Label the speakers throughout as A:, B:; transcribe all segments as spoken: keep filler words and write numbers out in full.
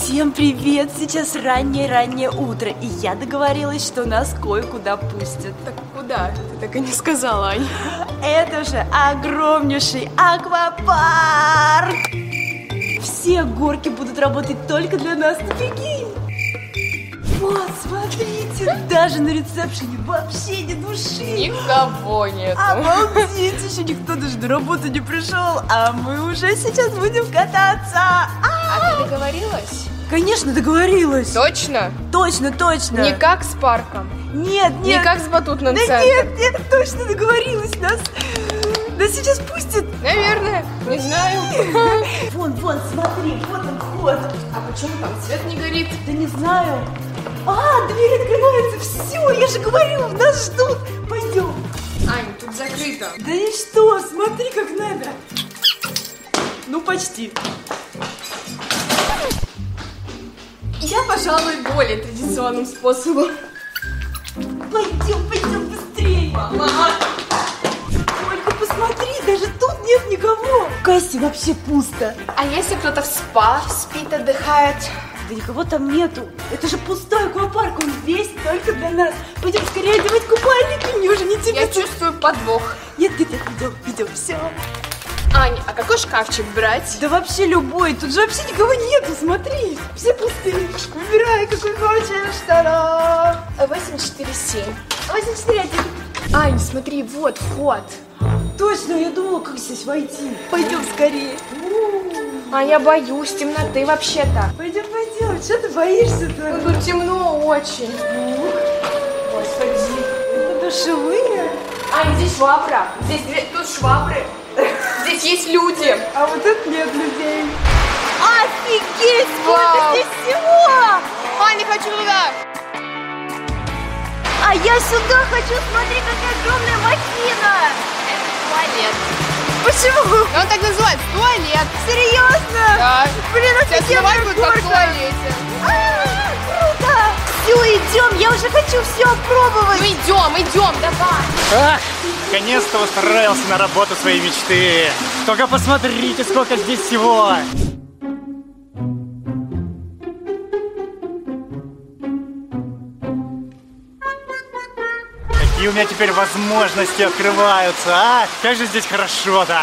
A: Всем привет! Сейчас раннее-раннее утро, и я договорилась, что нас кое-куда пустят.
B: Так куда? Ты так и не сказала, Ань.
A: Это же огромнейший аквапарк! Все горки будут работать только для нас, ты прикинь! Вот, смотрите, даже на ресепшене вообще ни души.
B: Никого нет.
A: Обалдеть, еще никто даже на работу не пришел, а мы уже сейчас будем кататься.
B: А ты договорилась?
A: Конечно, договорилась.
B: Точно?
A: Точно, точно.
B: Не как с парком?
A: Нет, нет.
B: Не как с батутным
A: да
B: центром?
A: Нет, нет, точно договорилась. Нас, нас сейчас пустят.
B: Наверное, не знаю.
A: Вон, вон, смотри, вот он вход.
B: А почему там свет не горит?
A: Да не знаю. А, дверь открывается, все, я же говорю, нас ждут. Пойдем.
B: Ань, тут закрыто.
A: Да и что, смотри, как надо. Ну, почти.
B: Я, пожалуй, более традиционным способом.
A: Пойдем, пойдем быстрее. Мама. Только посмотри, даже тут нет никого. В кассе вообще пусто.
B: А если кто-то в спа спит, отдыхает?
A: Да никого там нету. Это же пустой аквапарк, он весь только для нас. Пойдем скорее одевать купальники, мне уже не тебе.
B: Я чувствую подвох.
A: Нет, нет, нет, идем, идем, все.
B: Ань, а какой шкафчик брать?
A: Да вообще любой, тут же вообще никого нету, смотри. Все пустые. Выбирай, какой хочешь. Та-дам.
B: восемь четыре семь.
A: восемь четыре один.
B: Ань, смотри, вот вход.
A: Точно, я думала, как здесь войти. Пойдем скорее.
B: А я боюсь темноты вообще-то.
A: Пойдем, пойдем. Что ты боишься-то?
B: Тут темно очень. Господи.
A: Это душевые?
B: Ань, здесь швабра. Здесь тут швабры. Здесь есть люди.
A: А вот тут нет людей. Офигеть, сколько
B: Вау.
A: здесь всего!
B: Ань, не хочу туда.
A: А я сюда хочу, смотри, какая огромная махина!
B: Это туалет.
A: Почему?
B: Он так называется, туалет.
A: Серьезно?
B: Да.
A: Блин,
B: Сейчас
A: офигенная
B: смывать будет как в
A: горка.
B: туалете.
A: А, круто! Все, идем, я уже хочу все опробовать.
B: Ну идем, идем, давай.
C: Ах, наконец-то устроился на работу своей мечты. Только посмотрите, сколько здесь всего. Какие у меня теперь возможности открываются, а? Как же здесь хорошо-то.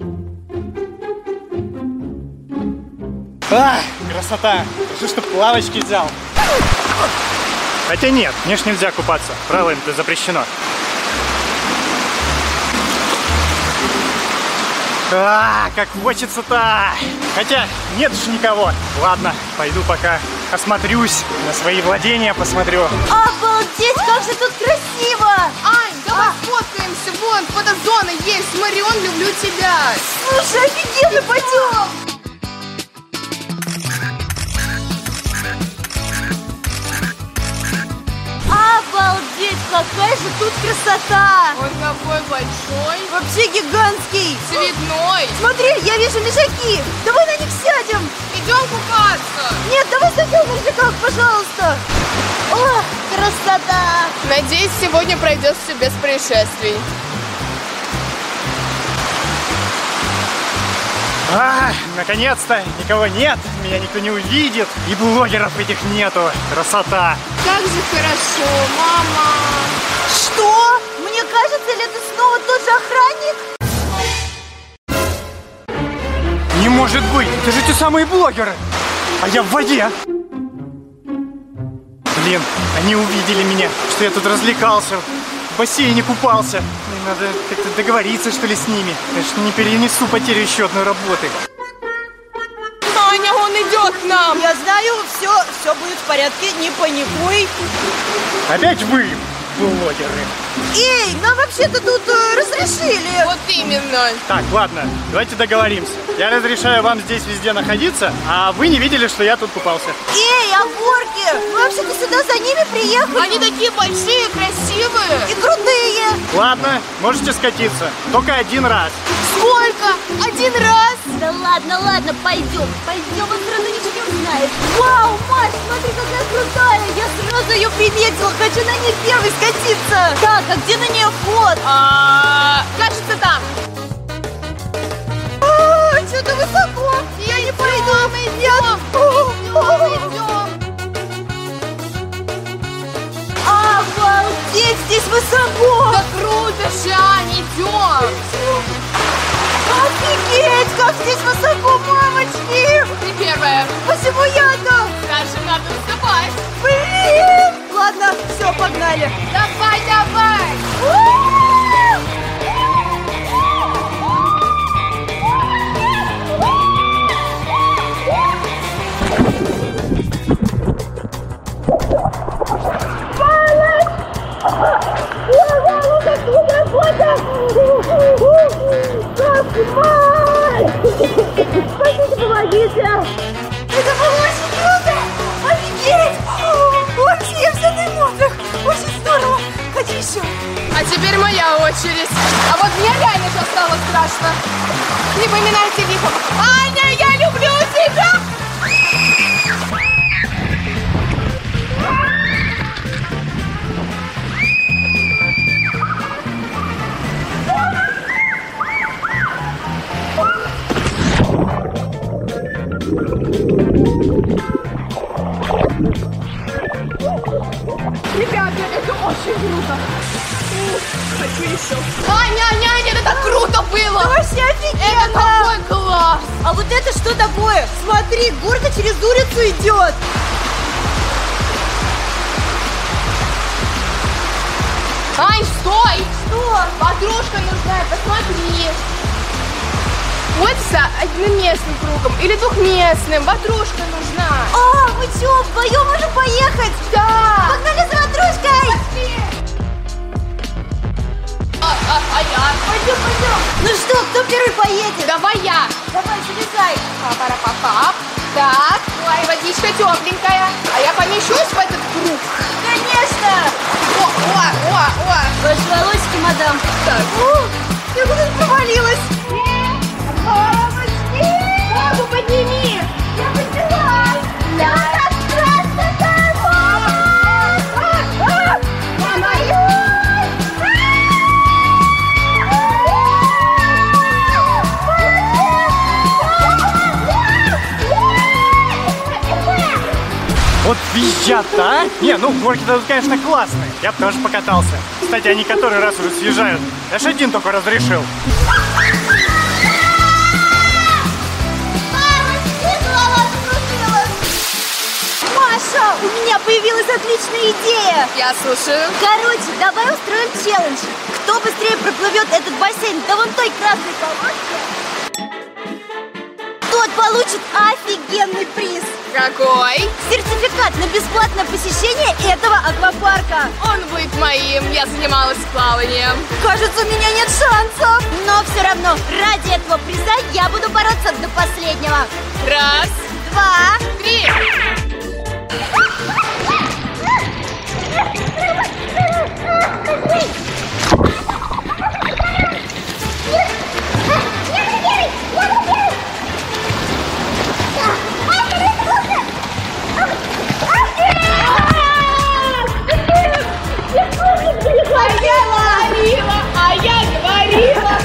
C: А, красота. Хорошо, что плавочки взял. Хотя нет, мне ж нельзя купаться. Правилам-то запрещено. А, как хочется-то! Хотя нет же никого. Ладно, пойду пока осмотрюсь, на свои владения посмотрю.
A: Обалдеть, как же тут красиво!
B: Ань, давай сфоткаемся. Вон, фотозона есть. Марион, люблю тебя.
A: Слушай, офигенно, пойдем! Обалдеть, какая же тут красота!
B: Он какой большой.
A: Вообще гигантский!
B: Цветной.
A: Смотри, я вижу лежаки! Давай на них сядем!
B: Идем купаться.
A: Нет, давай садим на лежаках, пожалуйста! О, красота!
B: Надеюсь, сегодня пройдет все без происшествий.
C: А, наконец-то никого нет, меня никто не увидит, и блогеров этих нету. Красота!
B: Как же хорошо, мама.
A: Что? Мне кажется, или это снова тот же охранник?
C: Не может быть, это же те самые блогеры, а я в воде. Блин, они увидели меня, что я тут развлекался, в бассейне купался. Мне надо как-то договориться, что ли, с ними. Я ж не перенесу потерю еще одной работы.
B: Аня, он идет к нам.
A: Я знаю, все, все будет в порядке, не паникуй.
C: Опять вы, блогеры.
A: Эй, нам вообще-то тут э, разрешили.
B: Вот именно.
C: Так, ладно, давайте договоримся. Я разрешаю вам здесь везде находиться, а вы не видели, что я тут купался.
A: Эй, огурки, мы вообще-то сюда за ними приехали.
B: Они такие большие, красивые.
A: И крутые.
C: Ладно, можете скатиться, только один раз.
B: Сколько? Один раз?
A: Да ладно, ладно, пойдем, пойдем, он все равно ничего не узнает. Вау, Маш, смотри, какая крутая, я сразу ее приметила, хочу на ней первой скатиться. Так, а где на нее вход?
B: А, кажется, там.
A: А, что-то высоко, я не пойду. Идем, идем.
B: конечно. Не поминайте лихом. Аня, я люблю тебя! Ребята, это очень круто. Хочу еще. Аня, Аня, Аня, это так круто было!
A: Да вообще офигенно!
B: Это такой класс!
A: А вот это что такое? Смотри, горка через улицу идет.
B: Ань, стой!
A: Что?
B: Подружка нужна, посмотри. Вот с одним местным кругом или двухместным. Ватрушка нужна.
A: А, мы что, вдвоем можем поехать?
B: Да!
A: Погнали за ватрушкой!
B: А, а, а я?
A: Пойдем, пойдем. Ну что, кто первый поедет?
B: Давай я.
A: Давай, залезай.
B: Папа-папа. Так, ой, водичка тепленькая. А я помещусь в этот круг?
A: Конечно.
B: О, о, о, о.
A: Ваши волосики, мадам.
B: Так.
A: О, я куда-то провалилась.
B: Мамочки! Папу подними!
A: Я поднялась.
B: Да.
C: Вот визжат-то, а? Не, ну горки-то тут, конечно, классные. Я бы тоже покатался. Кстати, они который раз уже съезжают. Я ж один только разрешил.
A: Маша, у меня появилась отличная идея.
B: Я слушаю.
A: Короче, давай устроим челлендж. Кто быстрее проплывет этот бассейн до вон той красной полоски, тот получит офигенный приз.
B: Какой?
A: Сертификат на бесплатное посещение этого аквапарка.
B: Он будет моим. Я занималась плаванием.
A: Кажется, у меня нет шансов. Но все равно, ради этого приза я буду бороться до последнего.
B: Раз,
A: Два.
B: три. А я говорила!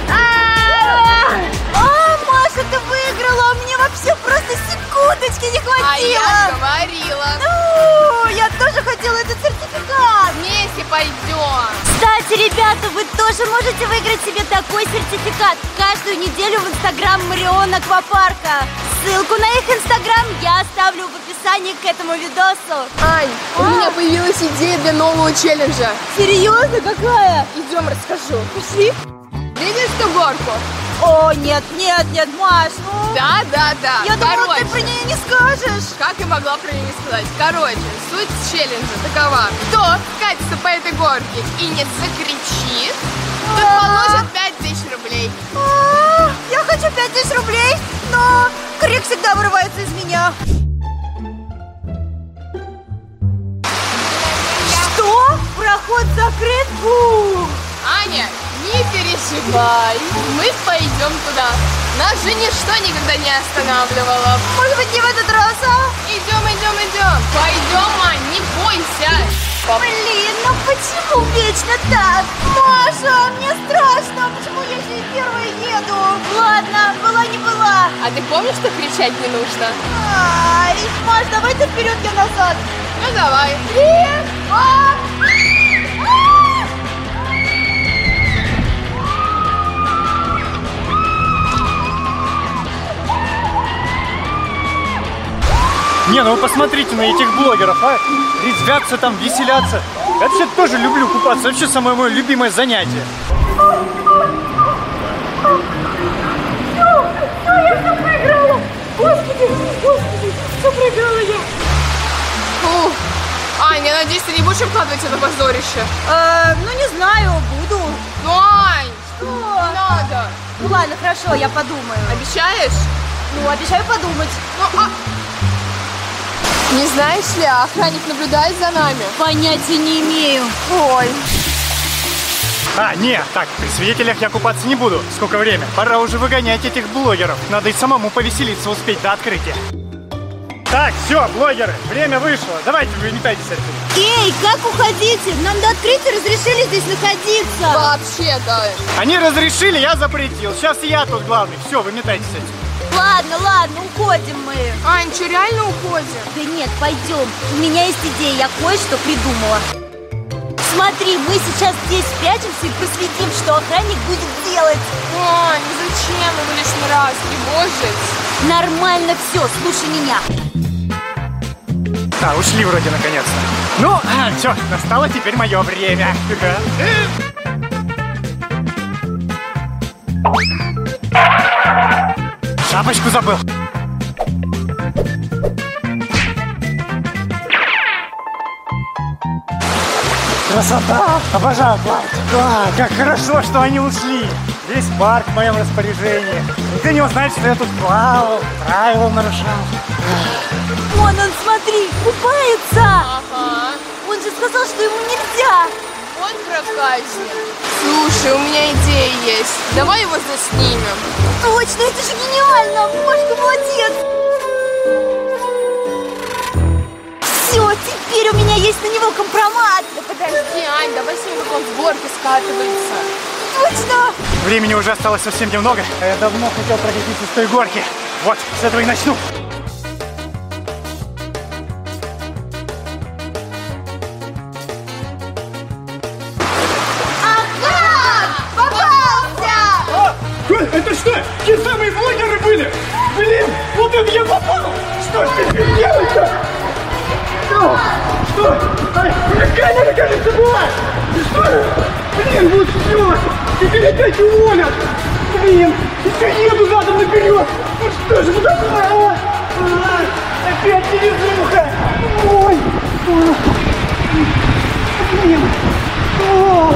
A: А, Маша, ты выиграла, а мне вообще просто секундочки не хватило.
B: А я говорила!
A: Ну, я тоже хотела этот сертификат.
B: Вместе пойдем!
A: Кстати, ребята, вы тоже можете выиграть себе такой сертификат каждую неделю в инстаграм Марион Аквапарка. Ссылку на их инстаграм я оставлю в описании к этому видосу.
B: Ань, у меня появилась идея для нового челленджа.
A: Серьезно, какая?
B: Идем, расскажу.
A: Пошли.
B: Видишь ту горку?
A: О, нет, нет, нет, Маш, ну...
B: Да, да, да.
A: Я думала,
B: Короче,
A: ты про нее не скажешь.
B: как я могла про нее не сказать? Короче, суть челленджа такова. Кто скатится по этой горке и не закричит, тот получит пять тысяч рублей.
A: А, Я хочу пять тысяч рублей, но крик всегда вырывается из меня. Что? Проход закрыт? Фу.
B: Аня, не переживай, мы пойдем туда. Нас же ничто никогда не останавливало.
A: Может быть, не в этот раз, а?
B: Идем, идем, идем. Пойдем, Ань, не бойся.
A: Блин, ну почему вечно так? Маша, мне страшно. Почему я здесь первая еду? Ладно, была не была.
B: А ты помнишь, что кричать не нужно?
A: Ай, Маш, давай ты вперед, я назад.
B: Ну давай.
A: Три, два.
C: Не, ну вы посмотрите на этих блогеров, а? Резвятся там, веселятся. Я вообще тоже люблю купаться. Вообще самое мое любимое занятие.
A: Я все проиграла. Господи, господи, все проиграла я.
B: Фу. Аня, надеюсь, ты не будешь укладывать это позорище?
A: Э, ну не знаю, буду.
B: Ну, Ань,
A: Что?
B: не надо.
A: Ну ладно, хорошо, я подумаю.
B: Обещаешь?
A: Ну, обещаю подумать.
B: Ну, а... Не знаешь ли, охранник наблюдает за нами.
A: Понятия не имею.
B: Ой.
C: А, не, так, при свидетелях я купаться не буду. Сколько время? Пора уже выгонять этих блогеров. Надо и самому повеселиться, успеть до открытия. Так, все, блогеры, время вышло. Давайте выметайтесь отсюда.
A: Эй, как уходите? Нам до открытия разрешили здесь находиться.
B: Вообще-то.
C: Они разрешили, я запретил. Сейчас я тут главный. Все, выметайтесь отсюда.
A: Ладно, ладно, уходим мы.
B: Ань, что, реально уходим?
A: Да нет, пойдем. У меня есть идея, я кое-что придумала. Смотри, мы сейчас здесь спрячемся и проследим, что охранник будет делать.
B: Ань, зачем его лишний раз тревожить?
A: Нормально все, слушай меня.
C: А, ушли вроде наконец-то. Ну, а, все, настало теперь мое время. Шапочку забыл. Красота! Обожаю парк! А, как хорошо, что они ушли! Весь парк в моем распоряжении. Никто не узнает, что я тут плавал, правила нарушал.
A: Вон он, смотри, купается!
B: Ага.
A: Он же сказал, что ему нельзя!
B: Он проказник. Слушай, у меня идея есть. Давай его заснимем.
A: Точно, это же гениально! Машка, молодец! Все, теперь у меня есть на него компромат!
B: Да подожди, Ань, давай снимем, как он в горке скатывается.
A: Точно!
C: Времени уже осталось совсем немного, а я давно хотел прокатиться с той горки. Вот, с этого и начну. Это что? Те самые блогеры были? Блин, вот это я попал! Что ж теперь делать-то? Что? Что? Ай, камера, кажется, была! Что? Блин, вот все! Теперь опять уволят! Блин, еще еду задом наперед! Ну что же, ну такое, а? А, опять невезуха! Ой! Блин! О!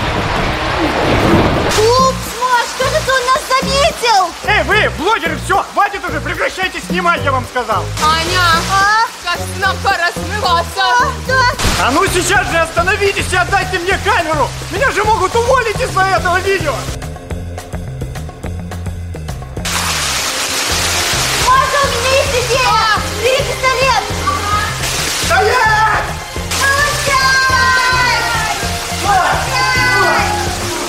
A: Упс, Маш, кажется, он нас заметил!
C: Эй, вы, блогеры, все, хватит уже, прекращайте снимать, я вам сказал!
B: Аня,
A: А?
B: кажется, нам пора смываться.
A: А, да!
C: А ну сейчас же остановитесь и отдайте мне камеру! Меня же могут уволить из-за этого видео!
A: Маша, у меня есть идея! Бери пистолет!
C: Стоять!
A: Получай! Получай!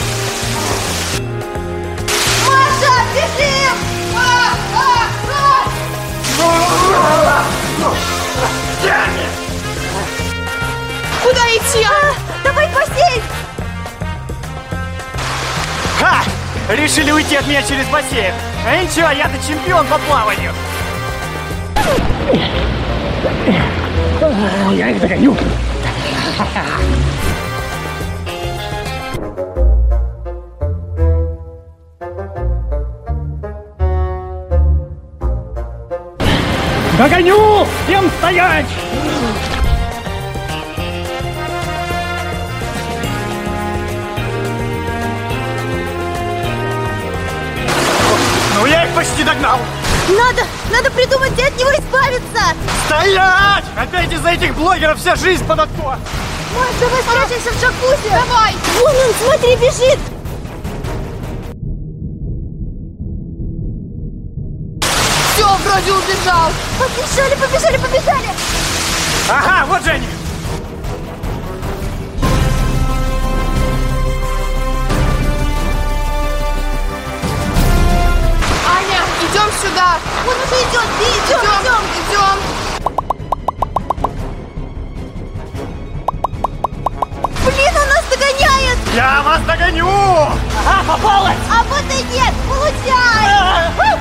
A: Маша, бежим! А, а, а!
B: Куда идти?
A: А, давай в бассейн!
C: Ха! Решили уйти от меня через бассейн. А ничего, я-то чемпион по плаванию. Я их догоню. Догоню! Всем стоять! Ну я их почти догнал.
A: Надо, надо придумать, где от него избавиться!
C: Стоять! Опять из-за этих блогеров вся жизнь под откос.
A: Маш, давай спрячемся в джакузи! Давай! Вон он, смотри, бежит!
B: Все, вроде убежал.
A: Побежали, побежали, побежали!
C: Ага, вот же они.
B: Аня, идем сюда.
A: Он уже идет, идем, идем,
B: Идем, идем.
A: Блин, он нас догоняет!
C: Я вас догоню! Ага, попалась!
A: А вот и нет, получай!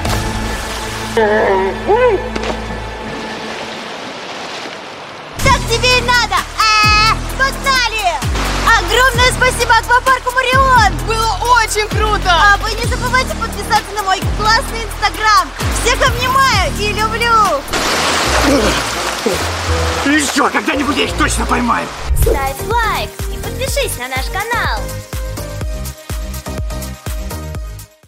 A: Так тебе и надо! А, погнали! Огромное спасибо аквапарку Марион!
B: Было очень круто.
A: А вы не забывайте подписаться на мой классный инстаграм! Всех обнимаю и люблю!
C: Еще когда-нибудь я их точно поймаю!
D: Ставь лайк и подпишись на наш канал.